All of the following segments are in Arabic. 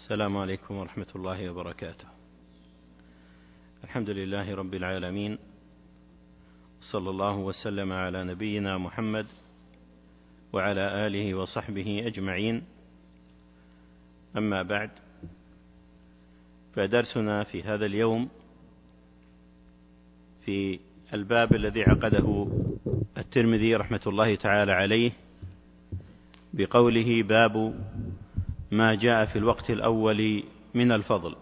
السلام عليكم ورحمة الله وبركاته. الحمد لله رب العالمين، صلى الله وسلم على نبينا محمد وعلى آله وصحبه أجمعين. أما بعد، فدرسنا في هذا اليوم في الباب الذي عقده الترمذي رحمة الله تعالى عليه بقوله: باب ما جاء في الوقت الأول من الفضل.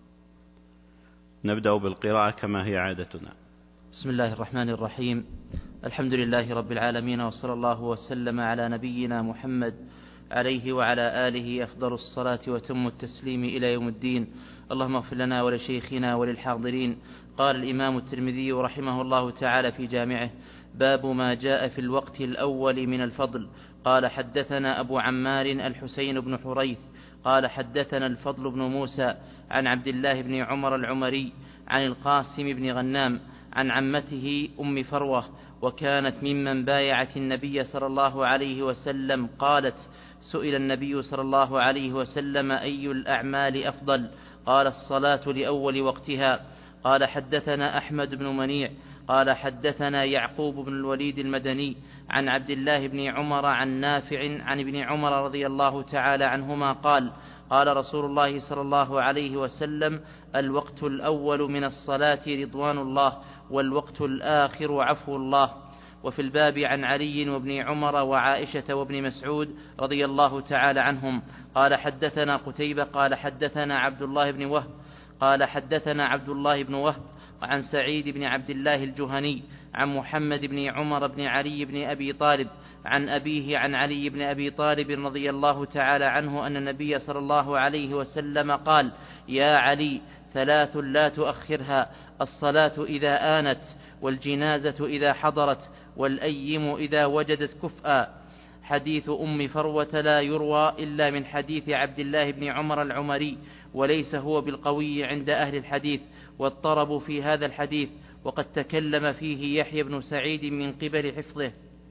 نبدأ بالقراءة كما هي عادتنا. بسم الله الرحمن الرحيم. الحمد لله رب العالمين، وصلى الله وسلم على نبينا محمد عليه وعلى آله أفضل الصلاة وتم التسليم إلى يوم الدين. اللهم اغفر لنا ولشيخنا وللحاضرين. قال الإمام الترمذي رحمه الله تعالى في جامعه: باب ما جاء في الوقت الأول من الفضل. قال: حدثنا أبو عمار الحسين بن حريث قال: حدثنا الفضل بن موسى عن عبد الله بن عمر العمري عن القاسم بن غنام عن عمته أم فروة، وكانت ممن بايعت النبي صلى الله عليه وسلم. قالت: سئل النبي صلى الله عليه وسلم: أي الأعمال أفضل؟ قال: الصلاة لأول وقتها. قال: حدثنا أحمد بن منيع قال: حدثنا يعقوب بن الوليد المدني عن عبد الله بن عمر عن نافع عن ابن عمر رضي الله تعالى عنهما قال: قال رسول الله صلى الله عليه وسلم: الوقت الأول من الصلاة رضوان الله، والوقت الآخر عفو الله. وفي الباب عن علي وابن عمر وعائشة وابن مسعود رضي الله تعالى عنهم. قال: حدثنا قتيبة قال: حدثنا عبد الله بن وهب قال: حدثنا عبد الله بن وهب عن سعيد بن عبد الله الجهني عن محمد بن عمر بن علي بن أبي طالب عن أبيه عن علي بن أبي طالب رضي الله تعالى عنه أن النبي صلى الله عليه وسلم قال: يا علي، ثلاث لا تؤخرها: الصلاة إذا آنت، والجنازة إذا حضرت، والأيم إذا وجدت كفءا. حديث أم فروة لا يروى إلا من حديث عبد الله بن عمر العمري، وليس هو بالقوي عند أهل الحديث، واضطربوا في هذا الحديث، وقد تكلم فيه يحيى بن سعيد من قبل حفظه.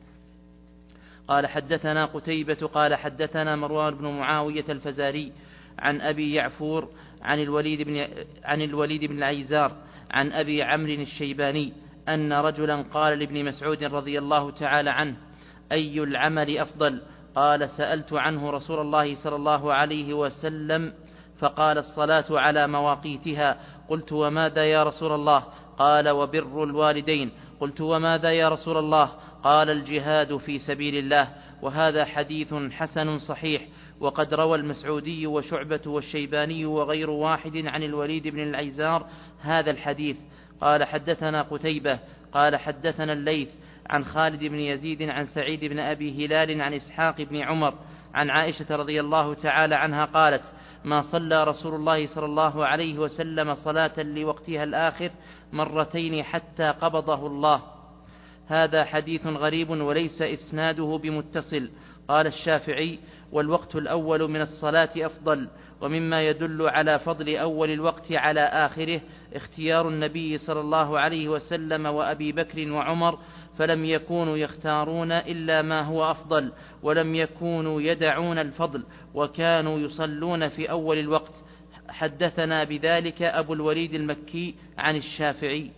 قال: حدثنا قتيبة قال: حدثنا مروان بن معاوية الفزاري عن أبي يعفور عن الوليد بن العيزار عن أبي عمرو الشيباني أن رجلا قال لابن مسعود رضي الله تعالى عنه: أي العمل أفضل؟ قال: سألت عنه رسول الله صلى الله عليه وسلم فقال: الصلاة على مواقيتها. قلت: وماذا يا رسول الله؟ قال: وبر الوالدين. قلت: وماذا يا رسول الله؟ قال: الجهاد في سبيل الله. وهذا حديث حسن صحيح. وقد روى المسعودي وشعبة والشيباني وغير واحد عن الوليد بن العيزار هذا الحديث. قال: حدثنا قتيبة قال: حدثنا الليث عن خالد بن يزيد عن سعيد بن أبي هلال عن إسحاق بن عمر عن عائشة رضي الله تعالى عنها قالت: ما صلى رسول الله صلى الله عليه وسلم صلاة لوقتها الآخر مرتين حتى قبضه الله. هذا حديث غريب وليس إسناده بمتصل. قال الشافعي: والوقت الأول من الصلاة أفضل. ومما يدل على فضل أول الوقت على آخره اختيار النبي صلى الله عليه وسلم وأبي بكر وعمر، فلم يكونوا يختارون إلا ما هو أفضل، ولم يكونوا يدعون الفضل، وكانوا يصلون في أول الوقت. حدثنا بذلك أبو الوليد المكي عن الشافعي.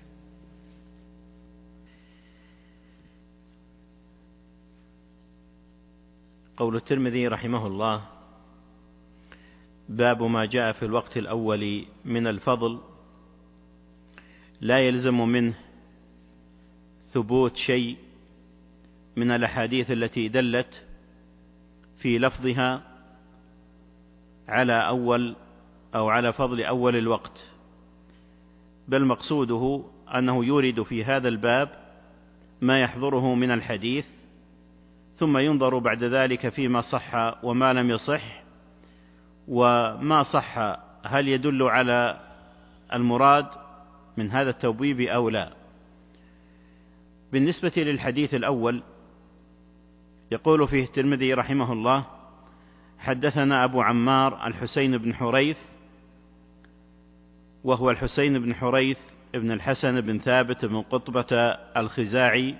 قول الترمذي رحمه الله: باب ما جاء في الوقت الأول من الفضل، لا يلزم منه ثبوت شيء من الأحاديث التي دلت في لفظها على أول أو على فضل أول الوقت، بل مقصوده أنه يورد في هذا الباب ما يحضره من الحديث، ثم ينظر بعد ذلك فيما صح وما لم يصح، وما صح هل يدل على المراد من هذا التبويب أو لا. بالنسبة للحديث الأول، يقول فيه الترمذي رحمه الله: حدثنا أبو عمار الحسين بن حريث، وهو الحسين بن حريث ابن الحسن بن ثابت بن قطبة الخزاعي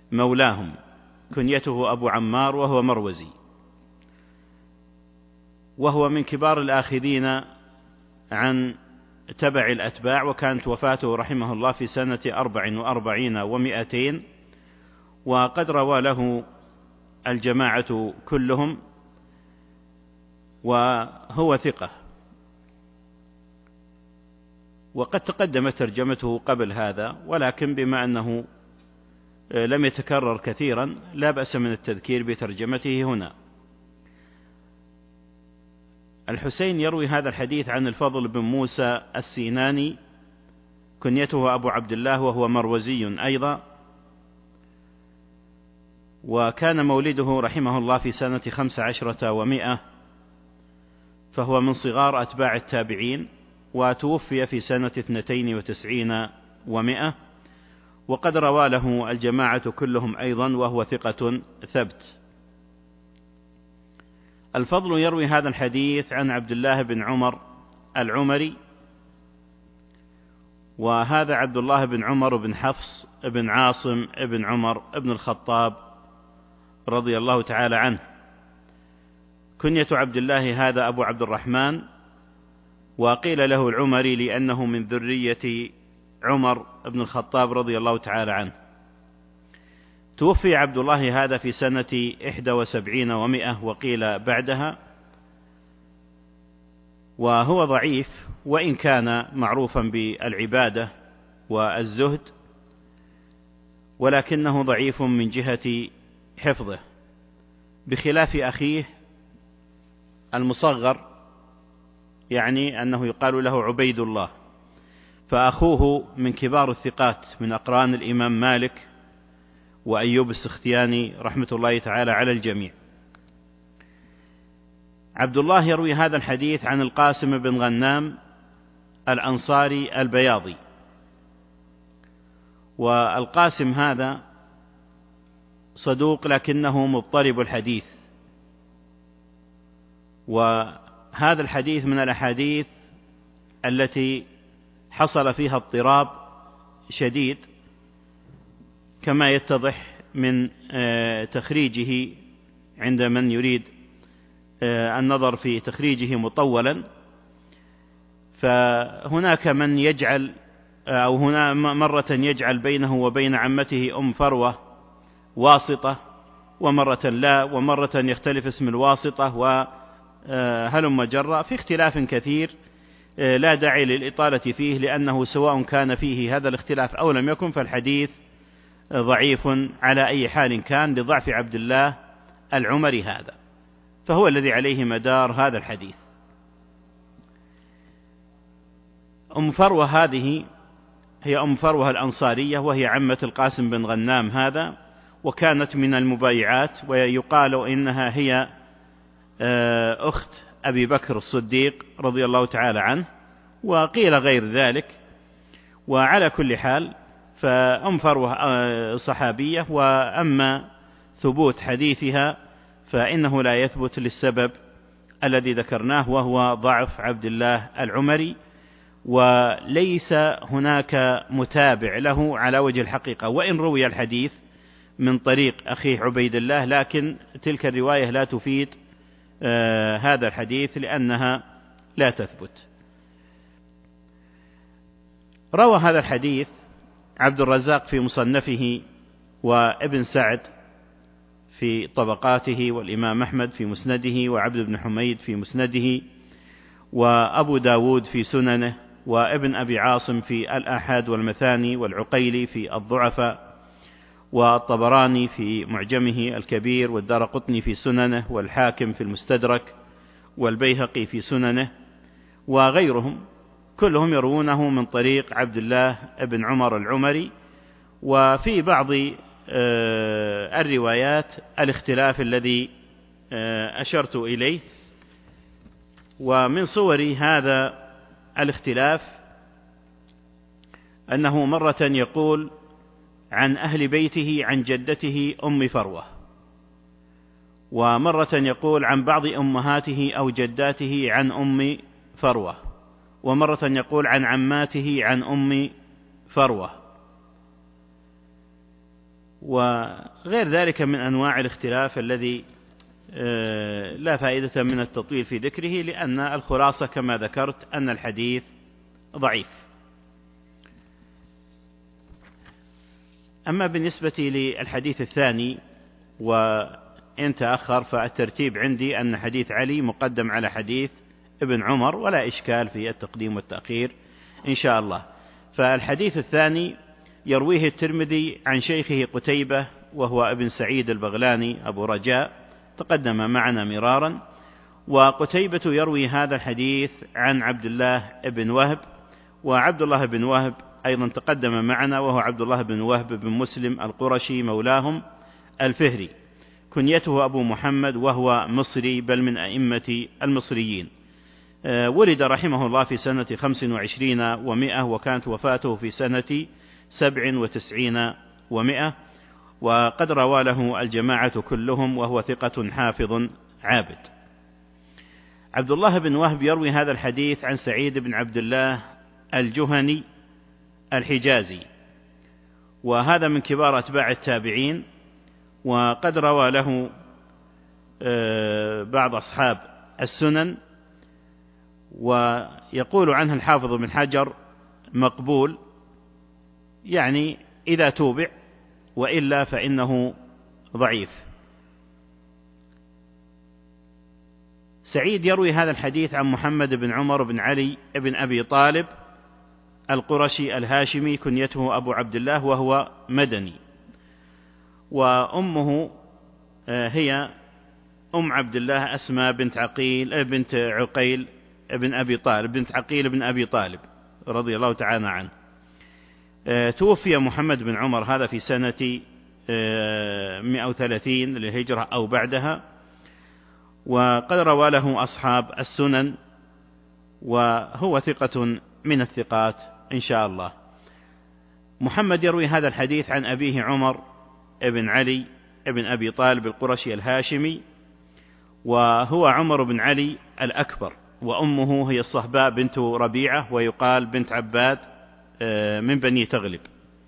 مولاهم، كنيته أبو عمار، وهو مروزي. وهو من كبار الآخذين عن تبع الأتباع، وكانت وفاته رحمه الله في سنة 44 و200، وقد روى له الجماعة كلهم، وهو ثقة. وقد تقدمت ترجمته قبل هذا، ولكن بما أنه لم يتكرر كثيرا لا بأس من التذكير بترجمته هنا. الحسين يروي هذا الحديث عن الفضل بن موسى السيناني، كنيته أبو عبد الله، وهو مروزي أيضا، وكان مولده رحمه الله في سنة 15 و100، فهو من صغار أتباع التابعين، وتوفي في سنة 92 و100، وقد روى له الجماعة كلهم أيضا، وهو ثقة ثبت. الفضل يروي هذا الحديث عن عبد الله بن عمر العمري، وهذا عبد الله بن عمر بن حفص بن عاصم بن عمر بن الخطاب رضي الله تعالى عنه. كنية عبد الله هذا أبو عبد الرحمن، وقيل له العمري لأنه من ذرية عمر بن الخطاب رضي الله تعالى عنه. توفي عبد الله هذا في سنة 71 و100، وقيل بعدها، وهو ضعيف وإن كان معروفا بالعبادة والزهد، ولكنه ضعيف من جهة حفظه، بخلاف أخيه المصغر، يعني أنه يقال له عبيد الله، فأخوه من كبار الثقات من أقران الإمام مالك وأيوب السختياني رحمة الله تعالى على الجميع. عبد الله يروي هذا الحديث عن القاسم بن غنام الأنصاري البياضي، والقاسم هذا صدوق لكنه مضطرب الحديث، وهذا الحديث من الأحاديث التي حصل فيها اضطراب شديد، كما يتضح من تخريجه عند من يريد النظر في تخريجه مطولا. فهناك من يجعل، أو هنا مرة يجعل بينه وبين عمته أم فروة واسطة، ومرة لا، ومرة يختلف اسم الواسطة، وهلم جرا، في اختلاف كثير لا داعي للإطالة فيه، لأنه سواء كان فيه هذا الاختلاف أو لم يكن فالحديث ضعيف على أي حال كان، لضعف عبد الله العمري هذا، فهو الذي عليه مدار هذا الحديث. أم فروة هذه هي أم فروة الأنصارية، وهي عمة القاسم بن غنام هذا، وكانت من المبايعات، ويقال إنها هي أخت أبي بكر الصديق رضي الله تعالى عنه، وقيل غير ذلك. وعلى كل حال فأم فروة صحابية، وأما ثبوت حديثها فإنه لا يثبت للسبب الذي ذكرناه، وهو ضعف عبد الله العمري، وليس هناك متابع له على وجه الحقيقة، وإن روي الحديث من طريق أخيه عبيد الله، لكن تلك الرواية لا تفيد هذا الحديث لأنها لا تثبت. روى هذا الحديث عبد الرزاق في مصنفه، وابن سعد في طبقاته، والإمام أحمد في مسنده، وعبد بن حميد في مسنده، وأبو داود في سننه، وابن أبي عاصم في الآحاد والمثاني، والعقيلي في الضعفاء، والطبراني في معجمه الكبير، والدارقطني في سننه، والحاكم في المستدرك، والبيهقي في سننه، وغيرهم كلهم يروونه من طريق عبد الله بن عمر العمري. وفي بعض الروايات الاختلاف الذي أشرت إليه، ومن صور هذا الاختلاف أنه مرة يقول عن أهل بيته عن جدته أم فروة، ومرة يقول عن بعض أمهاته أو جداته عن أم فروة، ومرة يقول عن عماته عن أم فروة، وغير ذلك من أنواع الاختلاف الذي لا فائدة من التطويل في ذكره، لأن الخلاصة كما ذكرت أن الحديث ضعيف. أما بالنسبة للحديث الثاني وإن تأخر، فالترتيب عندي أن حديث علي مقدم على حديث ابن عمر، ولا إشكال في التقديم والتأخير إن شاء الله. فالحديث الثاني يرويه الترمذي عن شيخه قتيبة وهو ابن سعيد البغلاني أبو رجاء، تقدم معنا مرارا. وقتيبة يروي هذا الحديث عن عبد الله بن وهب، وعبد الله بن وهب أيضا تقدم معنا، وهو عبد الله بن وهب بن مسلم القرشي مولاهم الفهري، كنيته أبو محمد، وهو مصري بل من أئمة المصريين. ولد رحمه الله في سنة 25 و100، وكانت وفاته في سنة 97 و100، وقد روى له الجماعة كلهم، وهو ثقة حافظ عابد. عبد الله بن وهب يروي هذا الحديث عن سعيد بن عبد الله الجهني الحجازي، وهذا من كبار أتباع التابعين، وقد روى له بعض أصحاب السنن، ويقول عنه الحافظ بن حجر مقبول، يعني إذا توبع، وإلا فإنه ضعيف. سعيد يروي هذا الحديث عن محمد بن عمر بن علي بن أبي طالب القرشي الهاشمي، كنيته أبو عبد الله، وهو مدني، وأمه هي أم عبد الله أسماء بنت عقيل بن أبي طالب، بنت عقيل بن أبي طالب رضي الله تعالى عنه. توفي محمد بن عمر هذا في سنة 130 للهجرة أو بعدها، وقد روى له أصحاب السنن، وهو ثقة من الثقات إن شاء الله. محمد يروي هذا الحديث عن أبيه عمر بن علي بن أبي طالب القرشي الهاشمي، وهو عمر بن علي الأكبر، وأمه هي الصهباء بنت ربيعة، ويقال بنت عباد من بني تغلب.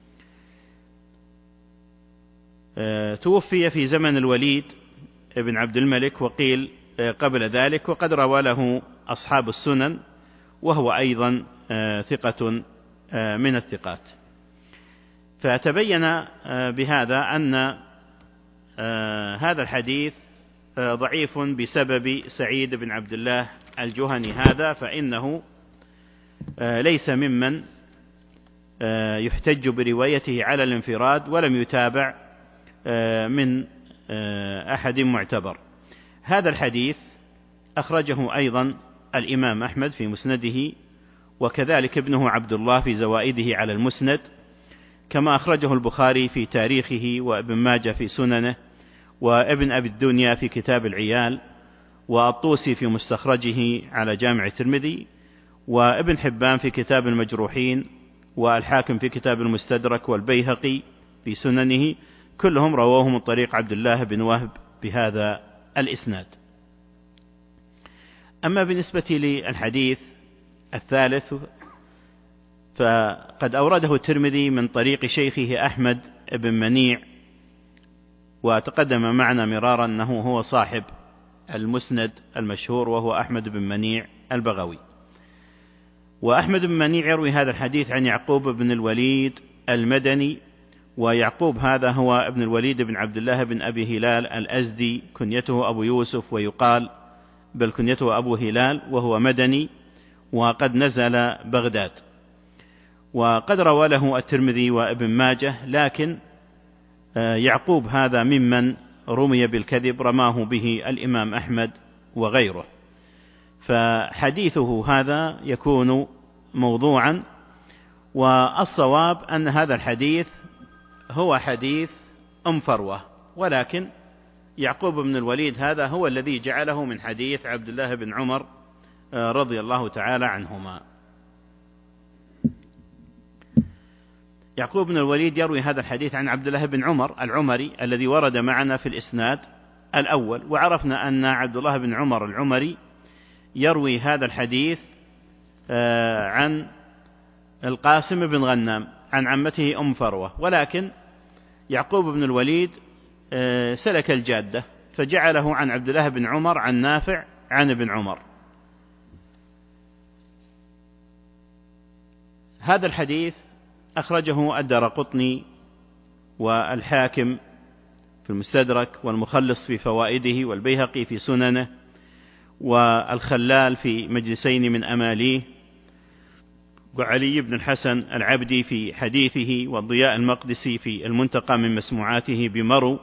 توفي في زمن الوليد بن عبد الملك، وقيل قبل ذلك، وقد روى له أصحاب السنن، وهو أيضا ثقة من الثقات. فتبين بهذا أن هذا الحديث ضعيف بسبب سعيد بن عبد الله الجهني هذا، فإنه ليس ممن يحتج بروايته على الانفراد، ولم يتابع من أحد معتبر. هذا الحديث أخرجه أيضا الإمام أحمد في مسنده، وكذلك ابنه عبد الله في زوائده على المسند، كما أخرجه البخاري في تاريخه، وابن ماجه في سننه، وابن أبي الدنيا في كتاب العيال، والطوسي في مستخرجه على جامع الترمذي، وابن حبان في كتاب المجروحين، والحاكم في كتاب المستدرك، والبيهقي في سننه، كلهم رواه من طريق عبد الله بن وهب بهذا الإسناد. أما بالنسبة للحديث الثالث فقد أورده الترمذي من طريق شيخه أحمد بن منيع، وتقدم معنا مرارا أنه هو صاحب المسند المشهور، وهو أحمد بن منيع البغوي. وأحمد بن منيع يروي هذا الحديث عن يعقوب بن الوليد المدني، ويعقوب هذا هو ابن الوليد بن عبد الله بن أبي هلال الأزدي، كنيته أبو يوسف، ويقال بل كنيته أبو هلال، وهو مدني، وقد نزل بغداد. وقد روى له الترمذي وابن ماجه، لكن يعقوب هذا ممن رمي بالكذب، رماه به الإمام أحمد وغيره، فحديثه هذا يكون موضوعا. والصواب أن هذا الحديث هو حديث أم فروة، ولكن يعقوب بن الوليد هذا هو الذي جعله من حديث عبد الله بن عمر رضي الله تعالى عنهما. يعقوب بن الوليد يروي هذا الحديث عن عبد الله بن عمر العمري الذي ورد معنا في الإسناد الأول، وعرفنا أن عبد الله بن عمر العمري يروي هذا الحديث عن القاسم بن غنام عن عمته أم فروة، ولكن يعقوب بن الوليد سلك الجادة فجعله عن عبد الله بن عمر عن نافع عن ابن عمر. هذا الحديث أخرجه الدارقطني والحاكم في المستدرك، والمخلص في فوائده، والبيهقي في سننه، والخلال في مجلسين من أماليه، وعلي بن الحسن العبدي في حديثه، والضياء المقدسي في المنتقى من مسموعاته بمرو،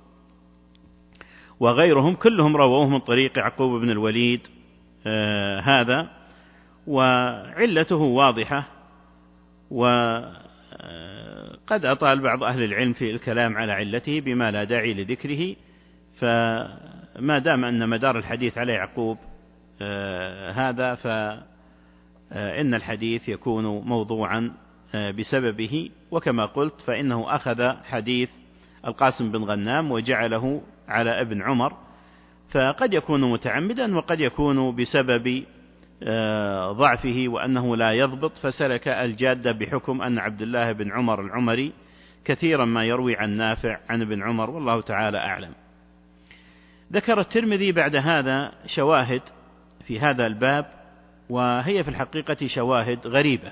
وغيرهم كلهم رووه من طريق يعقوب بن الوليد هذا. وعلته واضحة، وقد أطال بعض أهل العلم في الكلام على علته بما لا داعي لذكره، فما دام أن مدار الحديث على يعقوب هذا فإن الحديث يكون موضوعا بسببه. وكما قلت فإنه أخذ حديث القاسم بن غنام وجعله على ابن عمر، فقد يكون متعمدا وقد يكون بسبب ضعفه وأنه لا يضبط، فسلك الجادة بحكم أن عبد الله بن عمر العمري كثيرا ما يروي عن نافع عن ابن عمر، والله تعالى أعلم. ذكر الترمذي بعد هذا شواهد في هذا الباب، وهي في الحقيقة شواهد غريبة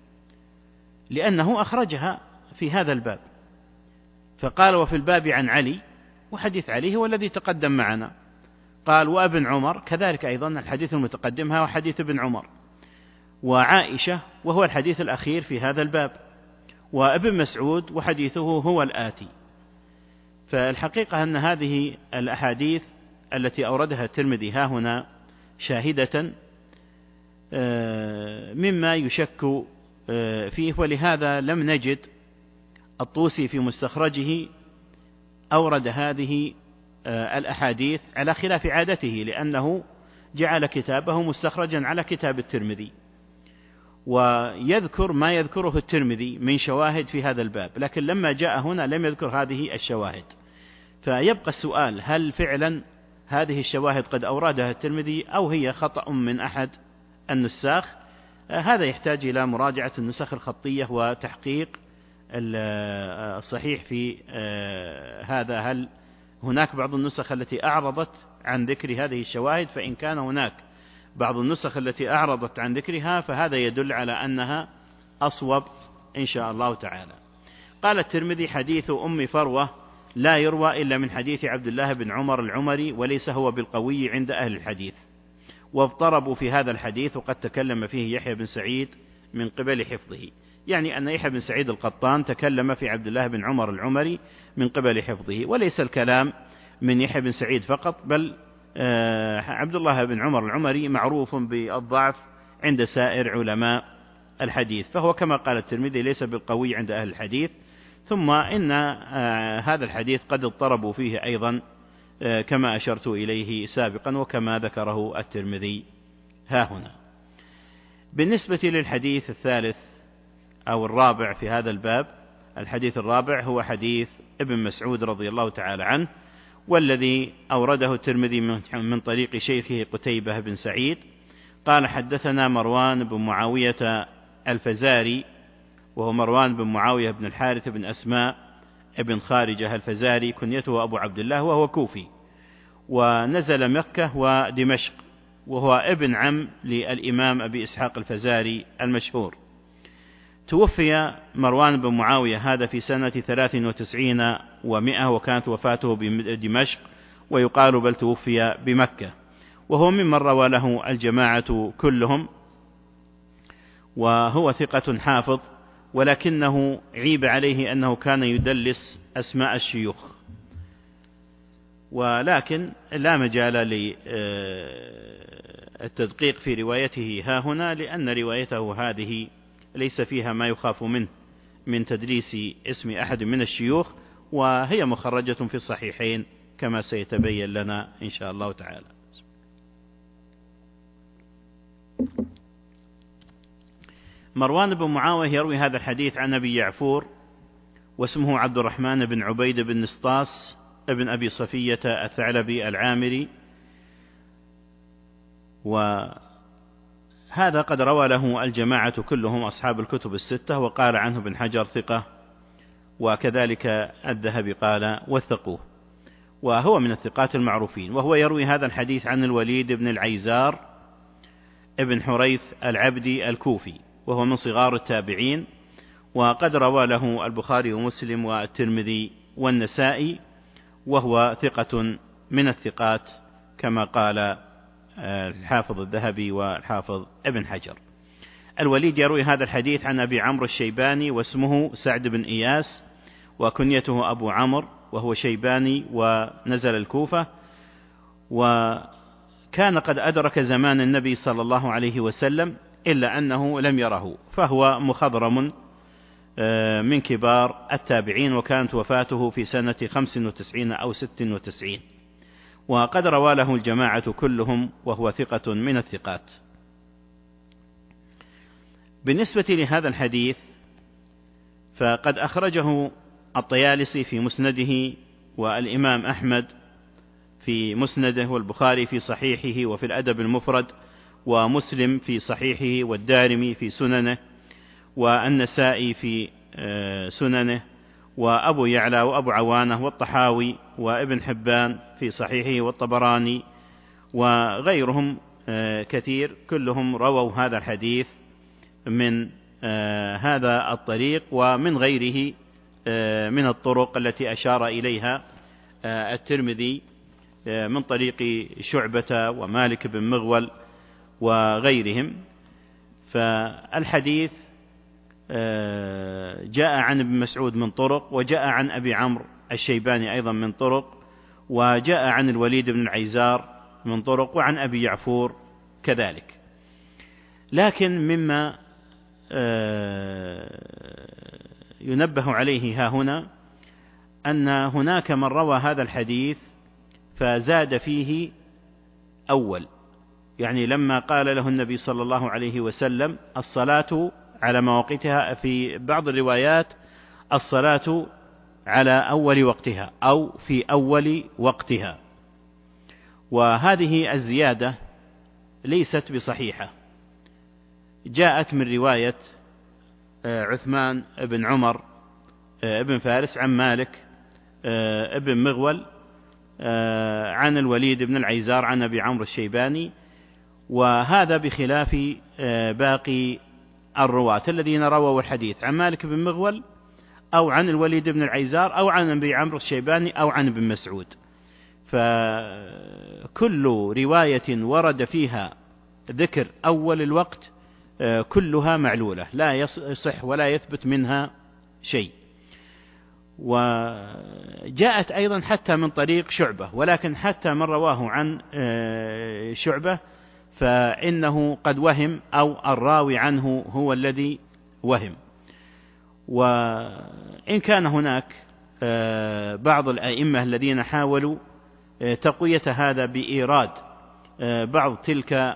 لأنه أخرجها في هذا الباب، فقال وفي الباب عن علي، وحديث علي هو الذي تقدم معنا، قال وابن عمر كذلك أيضا الحديث المتقدم هو حديث ابن عمر، وعائشة وهو الحديث الأخير في هذا الباب، وابن مسعود وحديثه هو الآتي. فالحقيقة أن هذه الأحاديث التي أوردها الترمذي ها هنا شاهدة مما يشك فيه، ولهذا لم نجد الطوسي في مستخرجه أورد هذه الأحاديث على خلاف عادته، لأنه جعل كتابه مستخرجا على كتاب الترمذي، ويذكر ما يذكره الترمذي من شواهد في هذا الباب، لكن لما جاء هنا لم يذكر هذه الشواهد. فيبقى السؤال: هل فعلا هذه الشواهد قد أوردها الترمذي أو هي خطأ من أحد النساخ؟ هذا يحتاج إلى مراجعة النسخ الخطية وتحقيق الصحيح في هذا. هل هناك بعض النسخ التي أعرضت عن ذكر هذه الشواهد؟ فإن كان هناك بعض النسخ التي أعرضت عن ذكرها فهذا يدل على أنها أصوب إن شاء الله تعالى. قال الترمذي: حديث أم فروة لا يروى إلا من حديث عبد الله بن عمر العمري، وليس هو بالقوي عند أهل الحديث، واضطربوا في هذا الحديث، وقد تكلم فيه يحيى بن سعيد من قبل حفظه. يعني أن يحيى بن سعيد القطان تكلم في عبد الله بن عمر العمري من قبل حفظه، وليس الكلام من يحيى بن سعيد فقط، بل عبد الله بن عمر العمري معروف بالضعف عند سائر علماء الحديث، فهو كما قال الترمذي ليس بالقوي عند أهل الحديث. ثم إن هذا الحديث قد اضطربوا فيه أيضا كما أشرت إليه سابقا، وكما ذكره الترمذي ها هنا. بالنسبة للحديث الثالث أو الرابع في هذا الباب، الحديث الرابع هو حديث ابن مسعود رضي الله تعالى عنه، والذي أورده الترمذي من طريق شيخه قتيبة بن سعيد قال: حدثنا مروان بن معاوية الفزاري، وهو مروان بن معاوية بن الحارث بن أسماء ابن خارجة الفزاري، كنيته أبو عبد الله، وهو كوفي، ونزل مكة ودمشق، وهو ابن عم للإمام أبي إسحاق الفزاري المشهور. توفي مروان بن معاوية هذا في سنة 93 و100، وكانت وفاته بدمشق، ويقال بل توفي بمكة، وهو ممن روى له الجماعة كلهم، وهو ثقة حافظ، ولكنه عيب عليه أنه كان يدلس أسماء الشيوخ، ولكن لا مجال للتدقيق في روايته ها هنا، لأن روايته هذه ليس فيها ما يخاف منه من تدليس اسم أحد من الشيوخ، وهي مخرجة في الصحيحين كما سيتبين لنا إن شاء الله تعالى. مروان بن معاوية يروي هذا الحديث عن أبي يعفور، واسمه عبد الرحمن بن عبيد بن نسطاس ابن أبي صفية الثعلبي العامري، وهذا قد روى له الجماعة كلهم أصحاب الكتب الستة، وقال عنه ابن حجر ثقة، وكذلك الذهبي قال وثقوه. وهو من الثقات المعروفين، وهو يروي هذا الحديث عن الوليد بن العيزار ابن حريث العبدي الكوفي، وهو من صغار التابعين، وقد روى له البخاري ومسلم والترمذي والنسائي، وهو ثقة من الثقات كما قال الحافظ الذهبي والحافظ ابن حجر. الوليد يروي هذا الحديث عن أبي عمرو الشيباني، واسمه سعد بن إياس، وكنيته أبو عمرو، وهو شيباني ونزل الكوفة، وكان قد أدرك زمان النبي صلى الله عليه وسلم إلا أنه لم يره، فهو مخضرم من كبار التابعين، وكانت وفاته في سنة 95 أو 96، وقد روى له الجماعة كلهم، وهو ثقة من الثقات. بالنسبة لهذا الحديث فقد أخرجه الطيالسي في مسنده، والإمام أحمد في مسنده، والبخاري في صحيحه وفي الأدب المفرد، ومسلم في صحيحه، والدارمي في سننه، والنسائي في سننه، وأبو يعلى وأبو عوانة والطحاوي وابن حبان في صحيحه، والطبراني وغيرهم كثير، كلهم رووا هذا الحديث من هذا الطريق ومن غيره من الطرق التي أشار إليها الترمذي من طريق شعبة ومالك بن مغول وغيرهم. فالحديث جاء عن ابن مسعود من طرق، وجاء عن أبي عمرو الشيباني أيضا من طرق، وجاء عن الوليد بن العيزار من طرق، وعن أبي يعفور كذلك. لكن مما ينبه عليه ها هنا أن هناك من روى هذا الحديث فزاد فيه أول، يعني لما قال له النبي صلى الله عليه وسلم الصلاة على مواقيتها، في بعض الروايات الصلاة على أول وقتها أو في أول وقتها، وهذه الزيادة ليست بصحيحة. جاءت من رواية عثمان بن عمر ابن فارس عن مالك ابن مغول عن الوليد بن العيزار عن أبي عمرو الشيباني، وهذا بخلاف باقي الرواة الذين رووا الحديث عن مالك بن مغول أو عن الوليد بن العيزار أو عن أبي عمرو الشيباني أو عن ابن مسعود. فكل رواية ورد فيها ذكر أول الوقت كلها معلولة، لا يصح ولا يثبت منها شيء. وجاءت أيضا حتى من طريق شعبة، ولكن حتى من رواه عن شعبة فإنه قد وهم، أو الراوي عنه هو الذي وهم. وإن كان هناك بعض الأئمة الذين حاولوا تقوية هذا بإيراد بعض تلك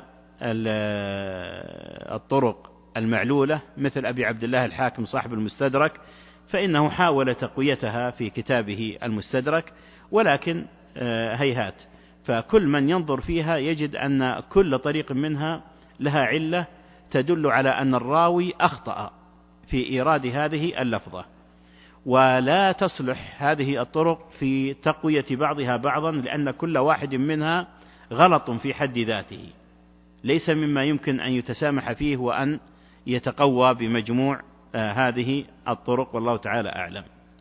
الطرق المعلولة، مثل أبي عبد الله الحاكم صاحب المستدرك، فإنه حاول تقويتها في كتابه المستدرك، ولكن هيهات. فكل من ينظر فيها يجد أن كل طريق منها لها علة تدل على أن الراوي أخطأ في إيراد هذه اللفظة، ولا تصلح هذه الطرق في تقوية بعضها بعضا، لأن كل واحد منها غلط في حد ذاته، ليس مما يمكن أن يتسامح فيه وأن يتقوى بمجموع هذه الطرق، والله تعالى أعلم.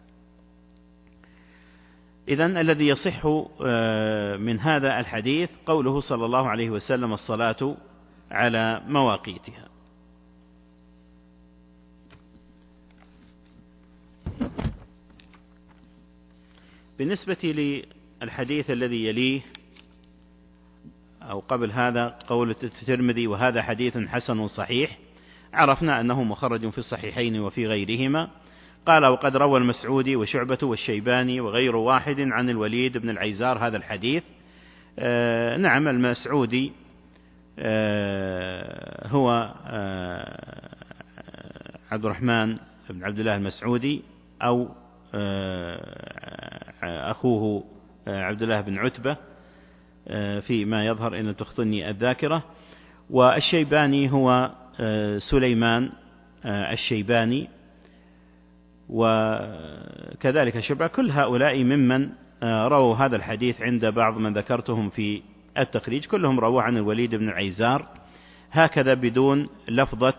إذن الذي يصح من هذا الحديث قوله صلى الله عليه وسلم الصلاة على مواقيتها. بالنسبة للحديث الذي يليه أو قبل هذا قول الترمذي وهذا حديث حسن صحيح، عرفنا أنه مخرج في الصحيحين وفي غيرهما. قال وقد روى المسعودي وشعبة والشيباني وغير واحد عن الوليد بن العيزار هذا الحديث. نعم، المسعودي هو عبد الرحمن بن عبد الله المسعودي، أو أخوه عبد الله بن عتبة فيما يظهر إن تخطني الذاكرة. والشيباني هو سليمان الشيباني، وكذلك شعبة. كل هؤلاء ممن رووا هذا الحديث عند بعض من ذكرتهم في التخريج، كلهم رووا عن الوليد بن العيزار هكذا بدون لفظة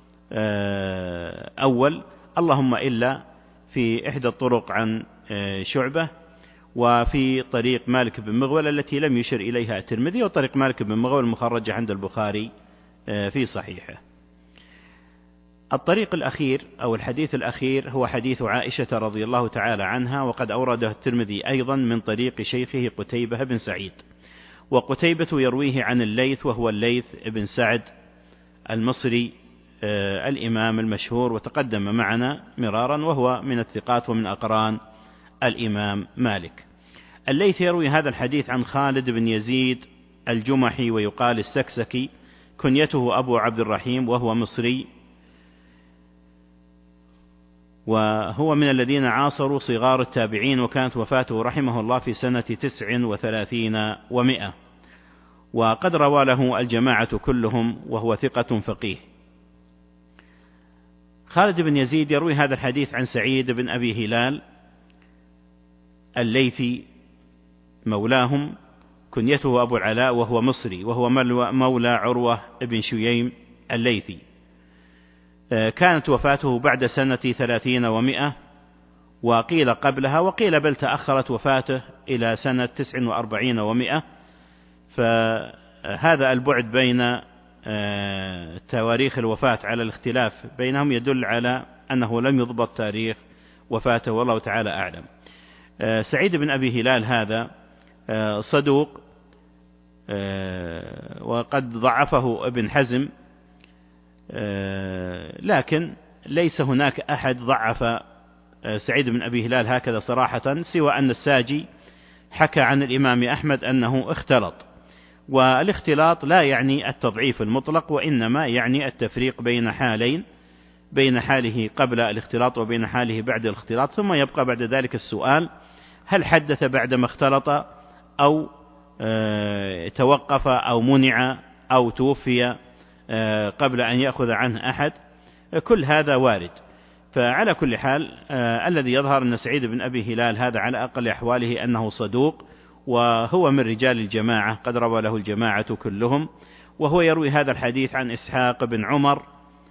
أول، اللهم إلا في إحدى الطرق عن شعبة، وفي طريق مالك بن مغول التي لم يشر إليها الترمذي، وطريق مالك بن مغول المخرجة عند البخاري في صحيحه. الطريق الأخير أو الحديث الأخير هو حديث عائشة رضي الله تعالى عنها، وقد أورده الترمذي أيضا من طريق شيخه قتيبة بن سعيد، وقتيبة يرويه عن الليث وهو الليث بن سعد المصري الإمام المشهور، وتقدم معنا مرارا، وهو من الثقات ومن أقران الإمام مالك. الليث يروي هذا الحديث عن خالد بن يزيد الجمحي ويقال السكسكي، كنيته أبو عبد الرحيم، وهو مصري، وهو من الذين عاصروا صغار التابعين، وكانت وفاته رحمه الله في سنة 39 و100، وقد روى له الجماعة كلهم، وهو ثقة فقيه. خالد بن يزيد يروي هذا الحديث عن سعيد بن أبي هلال الليثي مولاهم، كنيته أبو العلاء، وهو مصري، وهو مولى عروة بن شييم الليثي. كانت وفاته بعد سنة 30 و100، وقيل قبلها، وقيل بل تأخرت وفاته إلى سنة 49 و100. فهذا البعد بين تواريخ الوفاة على الاختلاف بينهم يدل على أنه لم يضبط تاريخ وفاته، والله تعالى أعلم. سعيد بن أبي هلال هذا صدوق، وقد ضعفه ابن حزم، لكن ليس هناك أحد ضعف سعيد بن أبي هلال هكذا صراحة، سوى أن الساجي حكى عن الإمام أحمد أنه اختلط، والاختلاط لا يعني التضعيف المطلق، وإنما يعني التفريق بين حالين، بين حاله قبل الاختلاط وبين حاله بعد الاختلاط. ثم يبقى بعد ذلك السؤال: هل حدث بعدما اختلط، أو توقف، أو منع، أو توفي قبل أن يأخذ عنه أحد؟ كل هذا وارد. فعلى كل حال الذي يظهر أن سعيد بن أبي هلال هذا على أقل أحواله أنه صدوق، وهو من رجال الجماعة، قد روى له الجماعة كلهم. وهو يروي هذا الحديث عن إسحاق بن عمر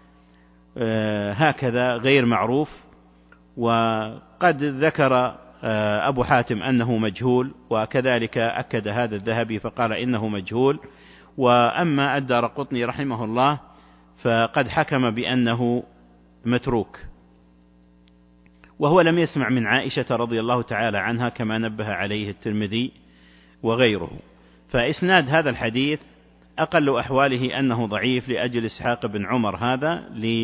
هكذا غير معروف، وقد ذكر أبو حاتم أنه مجهول، وكذلك أكد هذا الذهبي فقال إنه مجهول. وأما الدارقطني رحمه الله فقد حكم بأنه متروك، وهو لم يسمع من عائشة رضي الله تعالى عنها كما نبه عليه الترمذي وغيره. فإسناد هذا الحديث أقل أحواله أنه ضعيف لأجل إسحاق بن عمر هذا،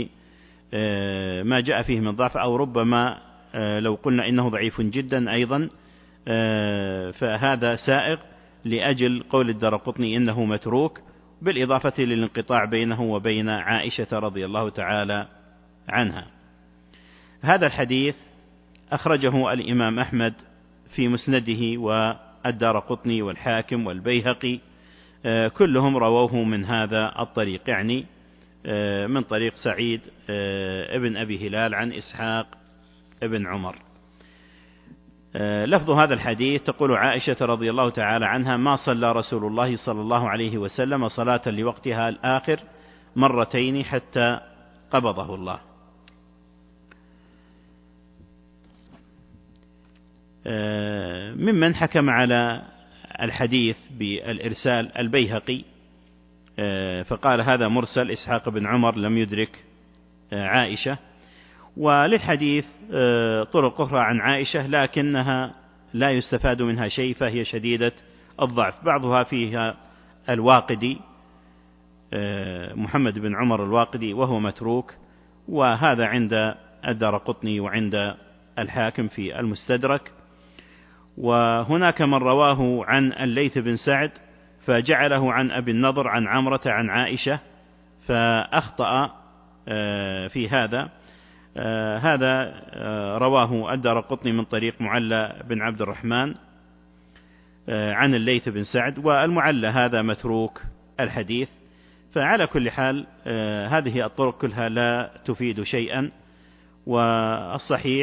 لما جاء فيه من ضعف، أو ربما لو قلنا إنه ضعيف جدا أيضا فهذا سائغ لأجل قول الدارقطني إنه متروك، بالإضافة للانقطاع بينه وبين عائشة رضي الله تعالى عنها. هذا الحديث أخرجه الإمام أحمد في مسنده، والدارقطني والحاكم والبيهقي كلهم رووه من هذا الطريق، يعني من طريق سعيد ابن أبي هلال عن إسحاق ابن عمر. لفظ هذا الحديث: تقول عائشة رضي الله تعالى عنها: ما صلى رسول الله صلى الله عليه وسلم صلاة لوقتها الآخر مرتين حتى قبضه الله. ممن حكم على الحديث بالإرسال البيهقي، فقال هذا مرسل، إسحاق بن عمر لم يدرك عائشة. وللحديث طرق أخرى عن عائشة لكنها لا يستفاد منها شيء، فهي شديدة الضعف. بعضها فيها الواقدي، محمد بن عمر الواقدي، وهو متروك، وهذا عند الدارقطني وعند الحاكم في المستدرك. وهناك من رواه عن الليث بن سعد فجعله عن أبي النضر عن عمرة عن عائشة، فأخطأ في هذا. هذا رواه الدارقطني من طريق معلى بن عبد الرحمن عن الليث بن سعد، والمعلى هذا متروك الحديث. فعلى كل حال هذه الطرق كلها لا تفيد شيئا، والصحيح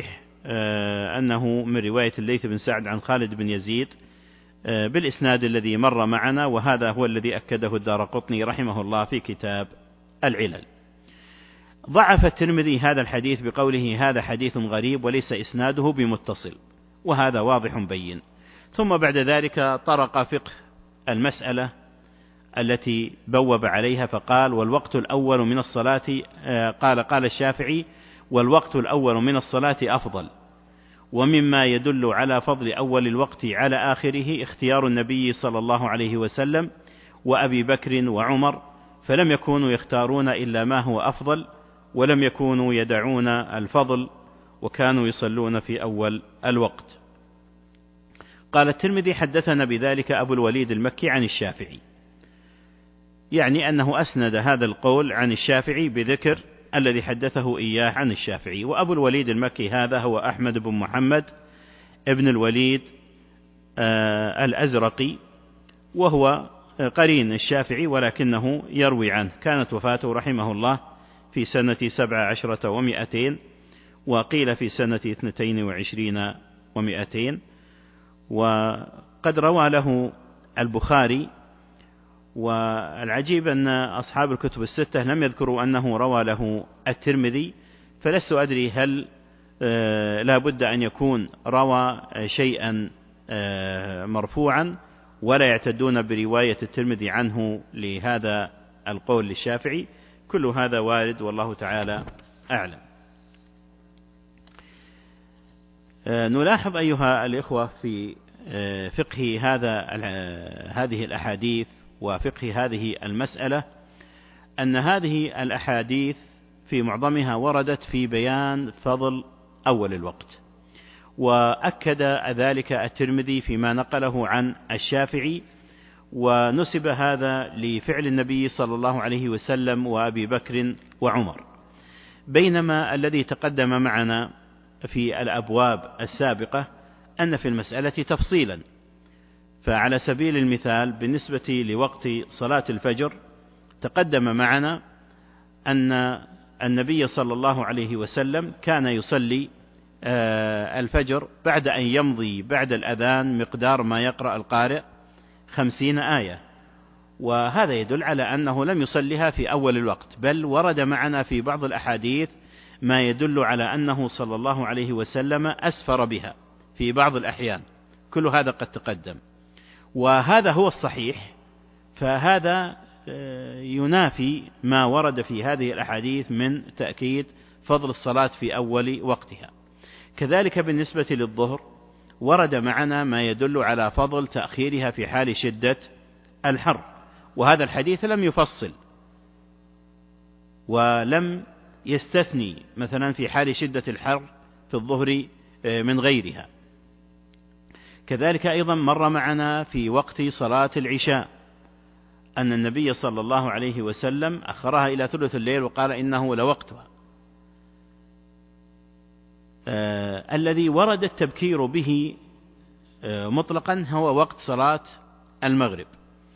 أنه من رواية الليث بن سعد عن خالد بن يزيد بالإسناد الذي مر معنا، وهذا هو الذي أكده الدارقطني رحمه الله في كتاب العلل. ضعف الترمذي هذا الحديث بقوله هذا حديث غريب وليس إسناده بمتصل، وهذا واضح بين. ثم بعد ذلك طرق فقه المسألة التي بوب عليها فقال والوقت الأول من الصلاة قال الشافعي والوقت الأول من الصلاة أفضل، ومما يدل على فضل أول الوقت على آخره اختيار النبي صلى الله عليه وسلم وأبي بكر وعمر، فلم يكونوا يختارون إلا ما هو أفضل، ولم يكونوا يدعون الفضل، وكانوا يصلون في أول الوقت. قال الترمذي حدثنا بذلك أبو الوليد المكي عن الشافعي، يعني أنه أسند هذا القول عن الشافعي بذكر الذي حدثه إياه عن الشافعي. وأبو الوليد المكي هذا هو أحمد بن محمد ابن الوليد الأزرقي، وهو قرين الشافعي ولكنه يروي عنه. كانت وفاته رحمه الله في سنة 17 و200، وقيل في سنة 22 و200. وقد روى له البخاري، والعجيب أن أصحاب الكتب الستة لم يذكروا أنه روى له الترمذي، فلست أدري هل لا بد أن يكون روى شيئا مرفوعا ولا يعتدون برواية الترمذي عنه لهذا القول للشافعي. كل هذا وارد والله تعالى أعلم. نلاحظ أيها الإخوة في فقه هذه الأحاديث وفقه هذه المسألة أن هذه الأحاديث في معظمها وردت في بيان فضل أول الوقت، وأكد ذلك الترمذي فيما نقله عن الشافعي، ونسب هذا لفعل النبي صلى الله عليه وسلم وأبي بكر وعمر، بينما الذي تقدم معنا في الأبواب السابقة أن في المسألة تفصيلا. فعلى سبيل المثال بالنسبة لوقت صلاة الفجر تقدم معنا أن النبي صلى الله عليه وسلم كان يصلي الفجر بعد أن يمضي بعد الأذان مقدار ما يقرأ القارئ 50 آية، وهذا يدل على أنه لم يصلها في أول الوقت، بل ورد معنا في بعض الأحاديث ما يدل على أنه صلى الله عليه وسلم أسفر بها في بعض الأحيان. كل هذا قد تقدم، وهذا هو الصحيح، فهذا ينافي ما ورد في هذه الأحاديث من تأكيد فضل الصلاة في أول وقتها. كذلك بالنسبة للظهر ورد معنا ما يدل على فضل تأخيرها في حال شدة الحر، وهذا الحديث لم يفصل ولم يستثني مثلا في حال شدة الحر في الظهر من غيرها. كذلك أيضا مر معنا في وقت صلاة العشاء أن النبي صلى الله عليه وسلم أخرها إلى ثلث الليل وقال إنه لوقتها. الذي ورد التبكير به مطلقا هو وقت صلاة المغرب،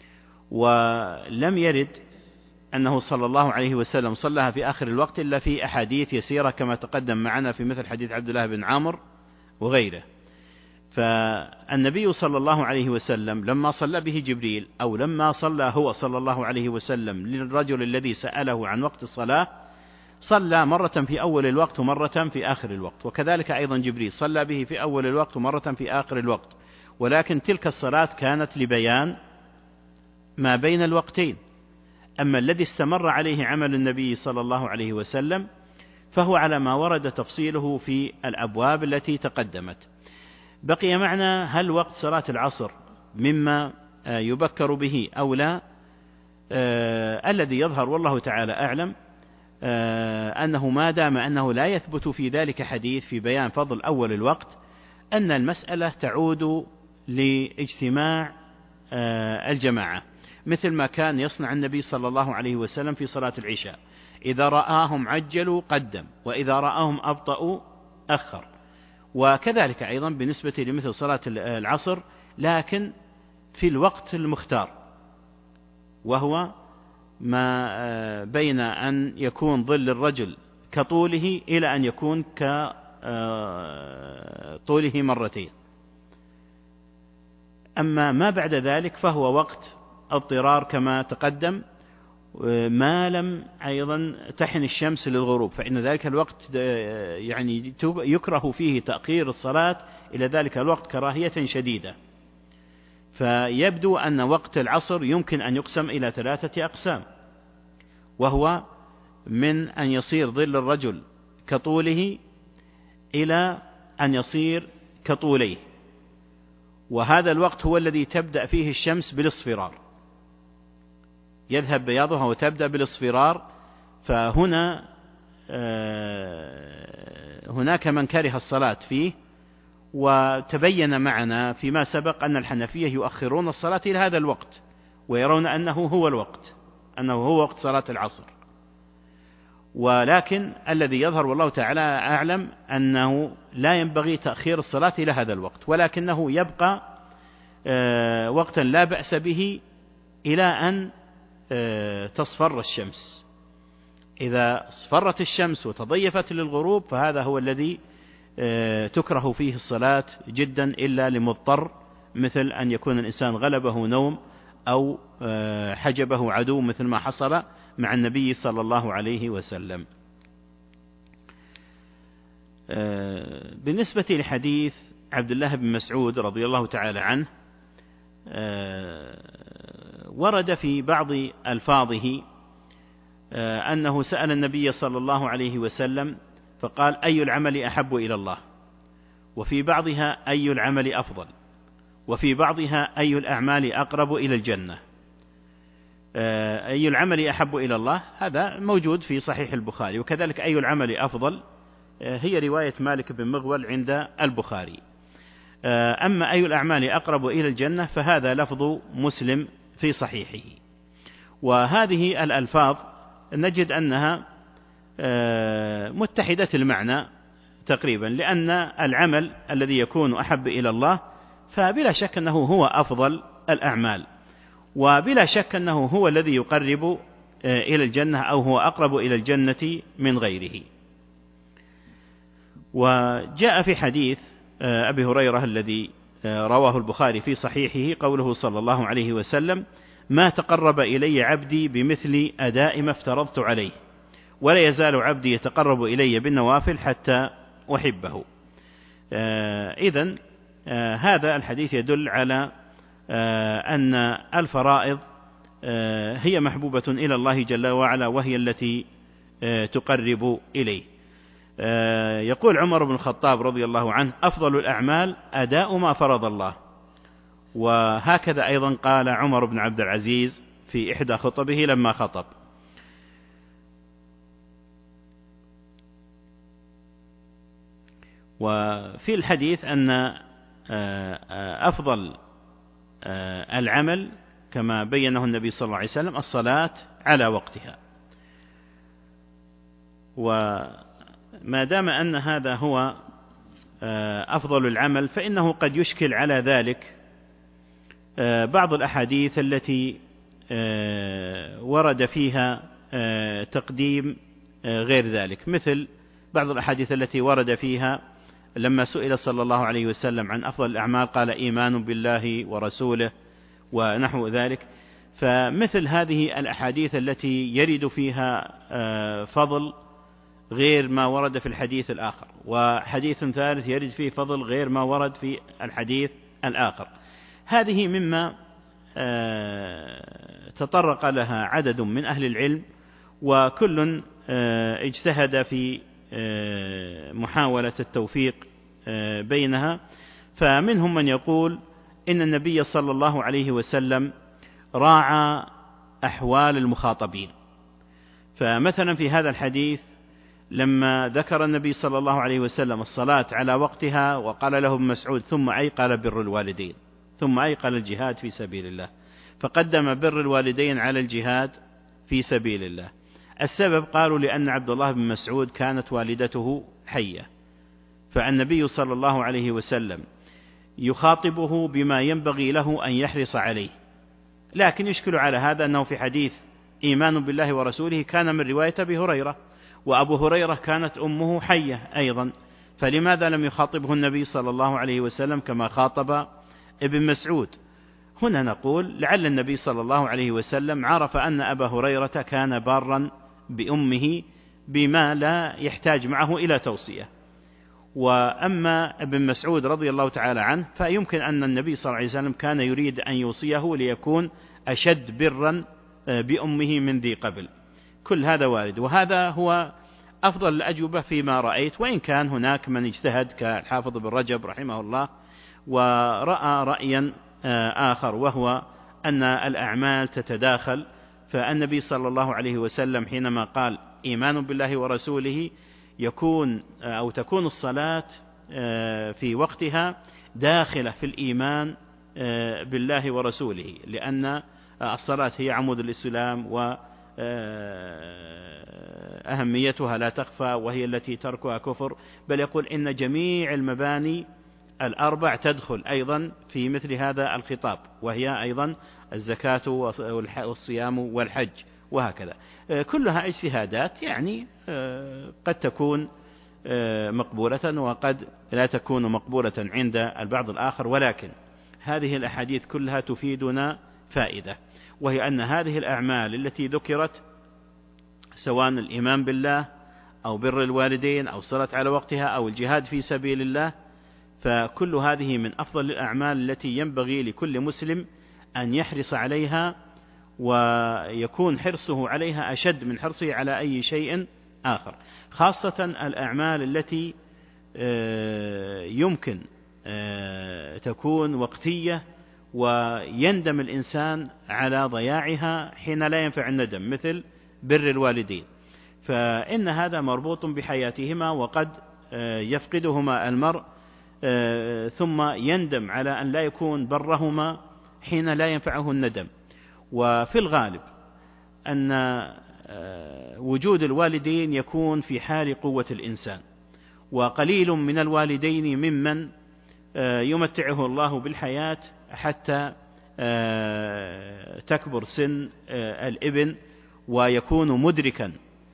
ولم يرد أنه صلى الله عليه وسلم صلىها في آخر الوقت إلا في أحاديث يسيرة كما تقدم معنا في مثل حديث عبد الله بن عامر وغيره. فالنبي صلى الله عليه وسلم لما صلى به جبريل، أو لما صلى هو صلى الله عليه وسلم للرجل الذي سأله عن وقت الصلاة، صلى مرة في أول الوقت ومرة في آخر الوقت، وكذلك أيضا جبريل صلى به في أول الوقت ومرة في آخر الوقت، ولكن تلك الصلاة كانت لبيان ما بين الوقتين. أما الذي استمر عليه عمل النبي صلى الله عليه وسلم فهو على ما ورد تفصيله في الأبواب التي تقدمت. بقي معنا هل وقت صلاة العصر مما يبكر به أو لا؟ الذي يظهر والله تعالى أعلم أنه ما دام أنه لا يثبت في ذلك حديث في بيان فضل أول الوقت، أن المسألة تعود لاجتماع الجماعة، مثل ما كان يصنع النبي صلى الله عليه وسلم في صلاة العشاء، إذا رآهم عجلوا قدم، وإذا رآهم أبطأوا أخر. وكذلك أيضا بالنسبة لمثل صلاة العصر، لكن في الوقت المختار، وهو ما بين أن يكون ظل الرجل كطوله إلى أن يكون طوله مرتين. أما ما بعد ذلك فهو وقت اضطرار كما تقدم، ما لم أيضا تحن الشمس للغروب، فإن ذلك الوقت يعني يكره فيه تأخير الصلاة إلى ذلك الوقت كراهية شديدة. فيبدو أن وقت العصر يمكن أن يقسم إلى 3 أقسام، وهو من أن يصير ظل الرجل كطوله إلى أن يصير كطوليه، وهذا الوقت هو الذي تبدأ فيه الشمس بالاصفرار، يذهب بياضها وتبدأ بالاصفرار. فهنا هناك من كره الصلاة فيه، وتبين معنا فيما سبق أن الحنفية يؤخرون الصلاة إلى هذا الوقت، ويرون أنه هو الوقت، أنه هو وقت صلاة العصر. ولكن الذي يظهر والله تعالى أعلم أنه لا ينبغي تأخير الصلاة إلى هذا الوقت، ولكنه يبقى وقتا لا بأس به إلى أن تصفر الشمس. إذا اصفرت الشمس وتضيفت للغروب فهذا هو الذي تكره فيه الصلاة جدا، إلا لمضطر، مثل أن يكون الإنسان غلبه نوم أو حجبه عدو، مثل ما حصل مع النبي صلى الله عليه وسلم. بالنسبة لحديث عبد الله بن مسعود رضي الله تعالى عنه، ورد في بعض ألفاظه أنه سأل النبي صلى الله عليه وسلم فقال: أي العمل أحب إلى الله؟ وفي بعضها: أي العمل أفضل؟ وفي بعضها: أي الأعمال أقرب إلى الجنة؟ أي العمل أحب إلى الله هذا موجود في صحيح البخاري، وكذلك أي العمل أفضل هي رواية مالك بن مغول عند البخاري. أما أي الأعمال أقرب إلى الجنة فهذا لفظ مسلم في صحيحه. وهذه الألفاظ نجد أنها متحدة المعنى تقريبا، لأن العمل الذي يكون أحب إلى الله فبلا شك أنه هو أفضل الأعمال، وبلا شك أنه هو الذي يقرب إلى الجنة، أو هو أقرب إلى الجنة من غيره. وجاء في حديث أبي هريرة الذي رواه البخاري في صحيحه قوله صلى الله عليه وسلم: ما تقرب إلي عبدي بمثل أداء ما افترضت عليه، ولا يزال عبدي يتقرب إلي بالنوافل حتى أحبه. إذن هذا الحديث يدل على أن الفرائض هي محبوبة إلى الله جل وعلا، وهي التي تقرب إليه. يقول عمر بن الخطاب رضي الله عنه: أفضل الأعمال أداء ما فرض الله. وهكذا أيضا قال عمر بن عبد العزيز في إحدى خطبه لما خطب. وفي الحديث أن أفضل العمل كما بينه النبي صلى الله عليه وسلم الصلاة على وقتها. وما دام أن هذا هو أفضل العمل فإنه قد يشكل على ذلك بعض الأحاديث التي ورد فيها تقديم غير ذلك، مثل بعض الأحاديث التي ورد فيها لما سئل صلى الله عليه وسلم عن أفضل الأعمال قال: إيمان بالله ورسوله ونحو ذلك. فمثل هذه الأحاديث التي يرد فيها فضل غير ما ورد في الحديث الآخر، وحديث ثالث يرد فيه فضل غير ما ورد في الحديث الآخر، هذه مما تطرق لها عدد من أهل العلم، وكل اجتهد في محاولة التوفيق بينها. فمنهم من يقول إن النبي صلى الله عليه وسلم راعى أحوال المخاطبين. فمثلا في هذا الحديث لما ذكر النبي صلى الله عليه وسلم الصلاة على وقتها وقال له ابن مسعود: ثم أي؟ قال: بر الوالدين. ثم أي؟ قال: الجهاد في سبيل الله. فقدم بر الوالدين على الجهاد في سبيل الله. السبب قالوا لأن عبد الله بن مسعود كانت والدته حية، فالنبي صلى الله عليه وسلم يخاطبه بما ينبغي له أن يحرص عليه. لكن يشكل على هذا أنه في حديث إيمان بالله ورسوله كان من رواية أبي هريرة، وأبو هريرة كانت أمه حية أيضا، فلماذا لم يخاطبه النبي صلى الله عليه وسلم كما خاطب ابن مسعود؟ هنا نقول لعل النبي صلى الله عليه وسلم عرف أن أبا هريرة كان بارا بأمه بما لا يحتاج معه إلى توصية. وأما ابن مسعود رضي الله تعالى عنه فيمكن أن النبي صلى الله عليه وسلم كان يريد أن يوصيه ليكون أشد برا بأمه من ذي قبل. كل هذا وارد، وهذا هو أفضل الأجوبة فيما رأيت، وإن كان هناك من اجتهد كالحافظ بن رجب رحمه الله ورأى رأيا آخر، وهو أن الأعمال تتداخل. فالنبي صلى الله عليه وسلم حينما قال إيمان بالله ورسوله يكون أو تكون الصلاة في وقتها داخلة في الإيمان بالله ورسوله، لأن الصلاة هي عمود الإسلام وأهميتها لا تخفى، وهي التي تركها كفر. بل يقول إن جميع المباني الأربع تدخل أيضا في مثل هذا الخطاب، وهي أيضا الزكاة والصيام والحج وهكذا. كلها اجتهادات، يعني قد تكون مقبولة وقد لا تكون مقبولة عند البعض الآخر، ولكن هذه الأحاديث كلها تفيدنا فائدة، وهي أن هذه الأعمال التي ذكرت سواء الإيمان بالله أو بر الوالدين أو الصلاة على وقتها أو الجهاد في سبيل الله، فكل هذه من أفضل الأعمال التي ينبغي لكل مسلم أن يحرص عليها، ويكون حرصه عليها أشد من حرصه على أي شيء آخر، خاصة الأعمال التي يمكن تكون وقتية ويندم الإنسان على ضياعها حين لا ينفع الندم، مثل بر الوالدين، فإن هذا مربوط بحياتهما، وقد يفقدهما المرء ثم يندم على أن لا يكون برهما حين لا ينفعه الندم. وفي الغالب أن وجود الوالدين يكون في حال قوة الإنسان، وقليل من الوالدين ممن يمتعه الله بالحياة حتى تكبر سن الابن ويكون مدركا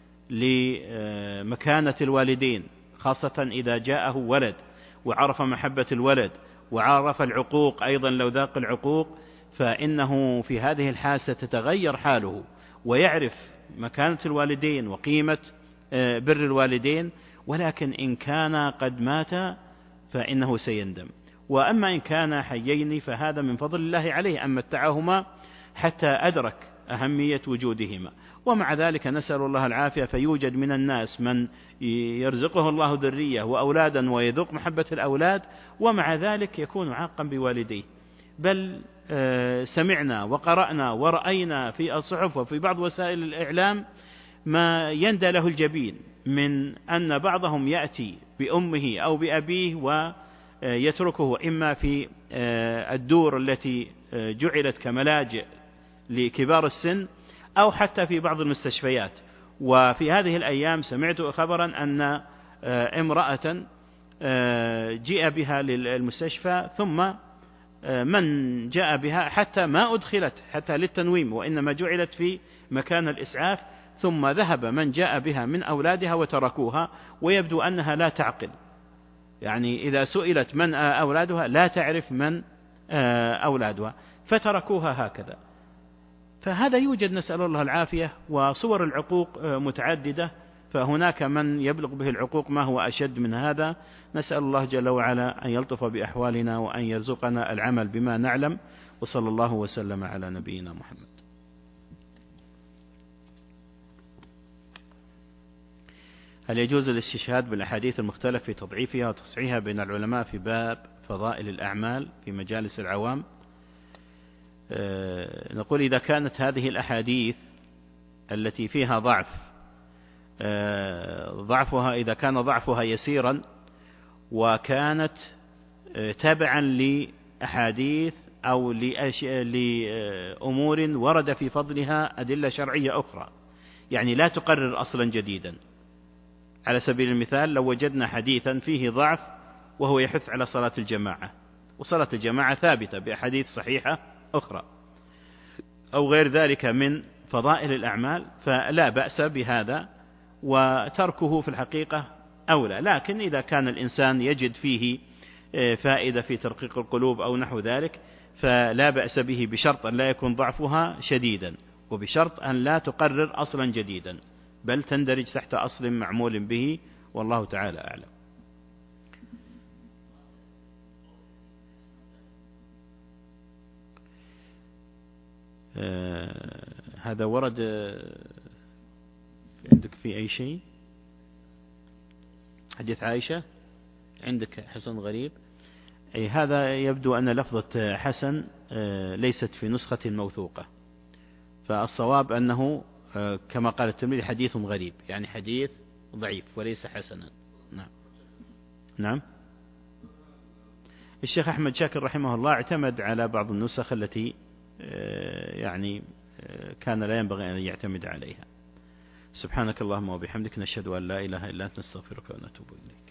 لمكانة الوالدين، خاصة إذا جاءه ولد وعرف محبة الولد وعرف العقوق أيضا لو ذاق العقوق، فإنه في هذه الحالة ستتغير حاله ويعرف مكانة الوالدين وقيمة بر الوالدين. ولكن إن كان قد مات فإنه سيندم، وأما إن كان حيين فهذا من فضل الله عليه أن متعهما حتى أدرك أهمية وجودهما. ومع ذلك نسأل الله العافية، فيوجد من الناس من يرزقه الله ذرية وأولادا ويذوق محبة الأولاد، ومع ذلك يكون عاقا بوالديه. بل سمعنا وقرأنا ورأينا في الصحف وفي بعض وسائل الإعلام ما يندى له الجبين من أن بعضهم يأتي بأمه أو بأبيه ويتركه إما في الدور التي جعلت كملاجئ لكبار السن أو حتى في بعض المستشفيات. وفي هذه الأيام سمعت خبرا أن امرأة جاء بها للمستشفى، ثم من جاء بها حتى ما أدخلت حتى للتنويم، وإنما جعلت في مكان الإسعاف، ثم ذهب من جاء بها من أولادها وتركوها، ويبدو أنها لا تعقل، يعني إذا سئلت من أولادها لا تعرف من أولادها، فتركوها هكذا. فهذا يوجد، نسأل الله العافية، وصور العقوق متعددة، فهناك من يبلغ به العقوق ما هو أشد من هذا. نسأل الله جل وعلا أن يلطف بأحوالنا وأن يرزقنا العمل بما نعلم، وصلى الله وسلم على نبينا محمد. هل يجوز الاستشهاد بالأحاديث المختلف في تضعيفها وتصحيحها بين العلماء في باب فضائل الأعمال في مجالس العوام؟ نقول إذا كانت هذه الأحاديث التي فيها ضعفها إذا كان ضعفها يسيرا وكانت تابعا لأحاديث أو لأمور ورد في فضلها أدلة شرعية أخرى، يعني لا تقرر أصلا جديدا. على سبيل المثال لو وجدنا حديثا فيه ضعف وهو يحث على صلاة الجماعة، وصلاة الجماعة ثابتة بأحاديث صحيحة أخرى، أو غير ذلك من فضائل الأعمال، فلا بأس بهذا، وتركه في الحقيقة أولى. لكن إذا كان الإنسان يجد فيه فائدة في ترقيق القلوب أو نحو ذلك فلا بأس به، بشرط أن لا يكون ضعفها شديدا، وبشرط أن لا تقرر أصلا جديدا، بل تندرج تحت أصل معمول به، والله تعالى أعلم. هذا ورد عندك في أي شيء؟ حديث عائشة عندك حسن غريب؟ أي هذا يبدو أن لفظة حسن ليست في نسخة موثوقة، فالصواب أنه كما قال الترمذي حديث غريب، يعني حديث ضعيف وليس حسنا. نعم. نعم. الشيخ أحمد شاكر رحمه الله اعتمد على بعض النسخ التي يعني كان لا ينبغي أن يعتمد عليها. سبحانك اللهم وبحمدك، نشهد أن لا إله إلا أنت، نستغفرك ونتوب إليك.